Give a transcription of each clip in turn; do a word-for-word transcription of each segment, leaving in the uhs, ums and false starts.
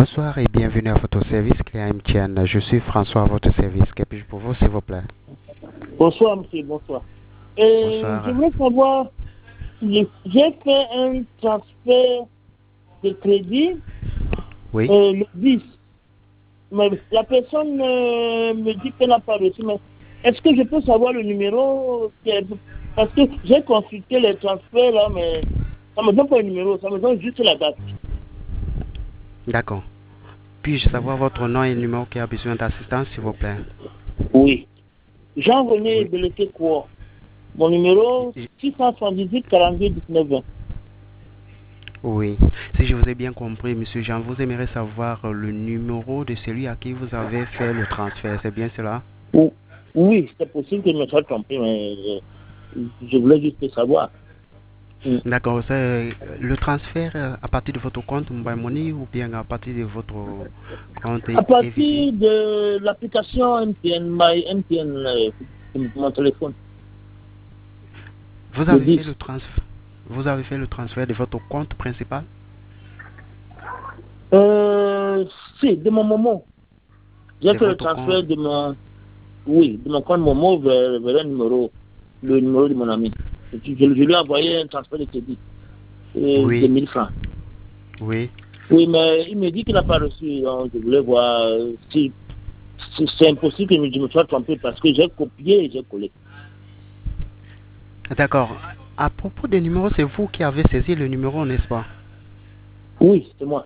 Bonsoir et bienvenue à votre service client M T N. Je suis François à votre service. Que puis-je pour vous, s'il vous plaît? Bonsoir, monsieur, bonsoir. Euh, Bonsoir. je voulais savoir, si j'ai fait un transfert de crédit Oui. euh, le dix. Mais la personne euh, me dit qu'elle n'a pas reçu. Mais est-ce que je peux savoir le numéro qu'elle- Parce que j'ai consulté les transferts là, mais ça me donne pas le numéro, ça me donne juste la date. D'accord. Puis-je savoir votre nom et le numéro qui a besoin d'assistance, s'il vous plaît? Oui. Jean-René Oui. Beleke quoi. Mon numéro J- six cent soixante-dix-huit quarante-deux dix-neuf vingt. Oui. Si je vous ai bien compris, monsieur Jean, vous aimeriez savoir euh, le numéro de celui à qui vous avez fait le transfert. C'est bien cela? Ou- Oui, c'est possible que je me sois trompé, mais euh, je voulais juste savoir. Mm. D'accord. C'est euh, le transfert euh, à partir de votre compte Mobile Money ou bien à partir de votre compte À E V C? partir de l'application M T N, My M T N, euh, sur mon téléphone, Vous le avez dix. fait le transfert. Vous avez fait le transfert de votre compte principal? Euh, si, de mon Momo. J'ai De fait le votre transfert compte. de mon, oui, de mon compte Momo vers, vers le numéro, le numéro de mon ami. Et puis, je, je lui ai envoyé un transfert de crédit euh, de Oui, mille francs. oui. Oui, mais il me dit qu'il n'a pas reçu. Donc je voulais voir euh, si, si c'est impossible que je me sois trompé parce que j'ai copié et j'ai collé. D'accord. À propos des numéros, c'est vous qui avez saisi le numéro, n'est-ce pas? Oui, c'est moi.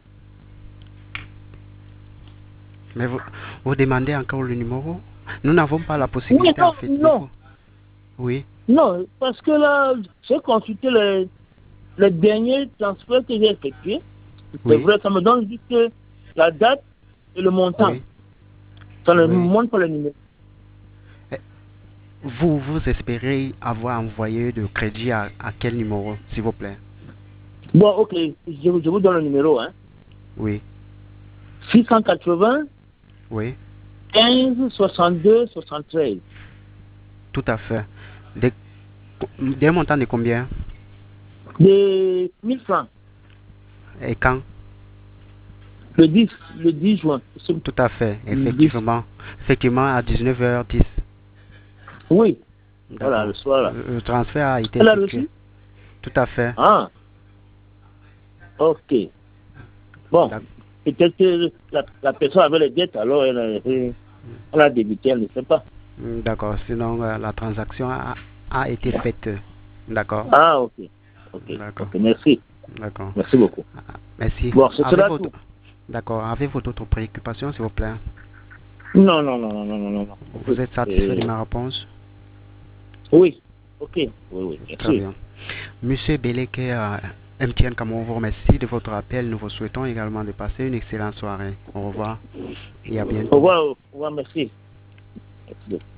Mais vous, vous demandez encore le numéro? Nous n'avons pas la Oui, possibilité, en non, fait, de non, vous. Oui, non, parce que là, j'ai consulté les, les derniers transferts que j'ai effectués. C'est oui, vrai, ça me donne juste la date et le montant. oui, Ça ne me oui. montre pas le numéro. Eh, Vous, vous espérez avoir envoyé de crédit à, à quel numéro, s'il vous plaît? Bon, ok, je, vous- je vous donne le numéro. Hein. Oui, six cent quatre-vingts, oui, quinze, soixante-deux, soixante-treize. tout à fait. Des, des montants de combien? De mille francs. Et quand? Le dix, le dix juin. C'est Tout à fait, le dix. effectivement. Effectivement, à dix-neuf heures dix. Oui, voilà, D'accord. le soir là. Le, le transfert a été Elle a effectué. reçu? Tout à fait. Ah, ok. Bon, D'ac- peut-être que la, la personne avait les dettes, alors elle a, elle a débité, elle ne sait pas. D'accord. Sinon, euh, la transaction a, a été faite. D'accord. Ah, ok. Ok, D'accord. ok, merci. D'accord. Merci beaucoup. Ah, merci. Bon, ce Avec sera votre... tout. D'accord. Avez-vous d'autres préoccupations, s'il vous plaît? Non, non, non, non, non, non, non. non. Vous êtes satisfait de Euh, ma réponse? oui, ok. Oui, oui, Très merci. bien. Monsieur Beleke, euh, M T N Cameroun vous remercie de votre appel. Nous vous souhaitons également de passer une excellente soirée. Au revoir et à Au bientôt. revoir, au revoir, merci. Merci beaucoup.